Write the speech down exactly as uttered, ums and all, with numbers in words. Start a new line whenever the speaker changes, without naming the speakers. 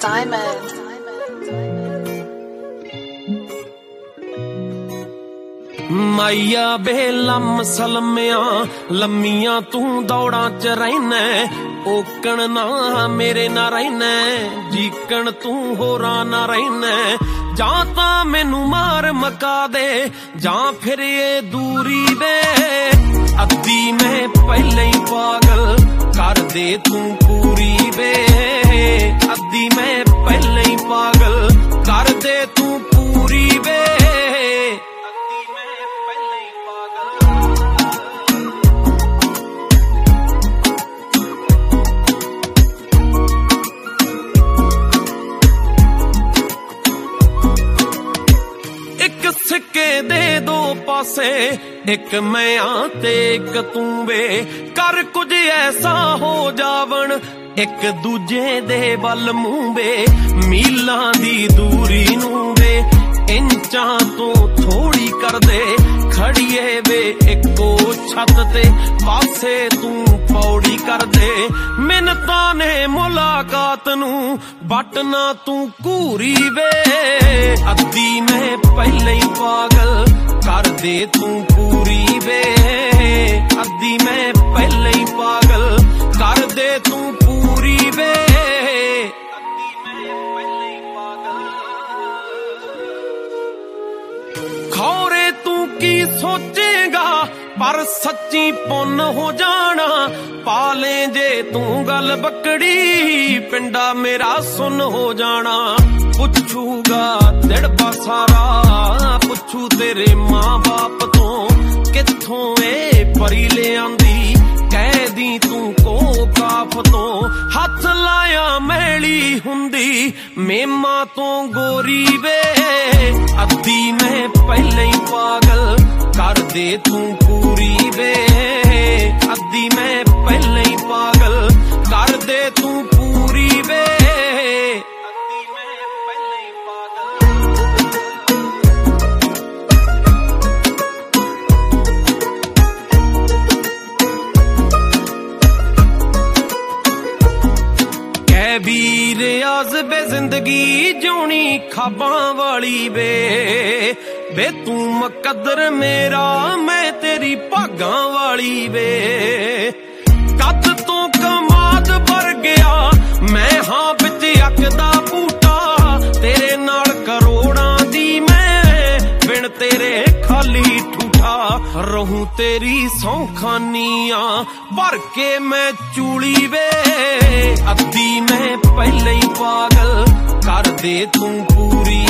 Diamond.
माइया बेलम सलमिया लम्मिया तू दौड़ा च रहना ओकण ना मेरे ना रहना जीकण तू होरा ना रहना जा ता मैनू मार मका दे जा फिर ये दूरी दे अद्धी मैं पहले ही पागल कर दे तू पूरी वे अद्धी मैं पहले ही पागल कर दे तू पूरी वे सिक्के दे दो पासे एक मैं आते एक तू वे कर कुछ ऐसा हो जावन एक दूजे दे वल मूं वे मीलां दी दूरी नू वे इंचां तो थोड़ी कर दे खड़िए वे एको छत ते पासे तू पौड़ी कर दे मिन्नतां ने मुलाकात नू बटना तू घूरी वे अद्धी मैं पहले ही पागल कर दे तू पूरी वे अद्धी मैं पहले ही पागल कर दे तू पूरी वे अद्धी मैं पहले ही पागल खौरे तू की सोचेगा पर सच्ची पुन हो जाना पाले जे तू गल बकड़ी पिंडा मेरा सुन हो जाना पुछूगा दिड़बा सारा पुछू तेरे मां बाप तो किथों ए परी ले आंदी कह दी तू को काफ तो हथ लाया मैली हुंदी मेमा तो गोरी वे अद्धी मैं पहले ही पागल कर दे तू पूरी वे अद्धी मैं पहले ही पागल कर दे तू पूरी वे अद्धी मैं पहले ही पागल कह वीर आज़बे जिंदगी जोनी खाबां वाली वे वे तू मुकद्दर मेरा मैं तेरी भागां वाली वे कद तो कमाद भर गया मैं हाँ बिच अकदा बूटा तेरे नाल करोड़ां दी मैं बिन तेरे खाली ठूठा रहूं तेरी सौखानिया भर के मैं चूली वे अद्धी मैं पहले ही पागल कर दे तू पूरी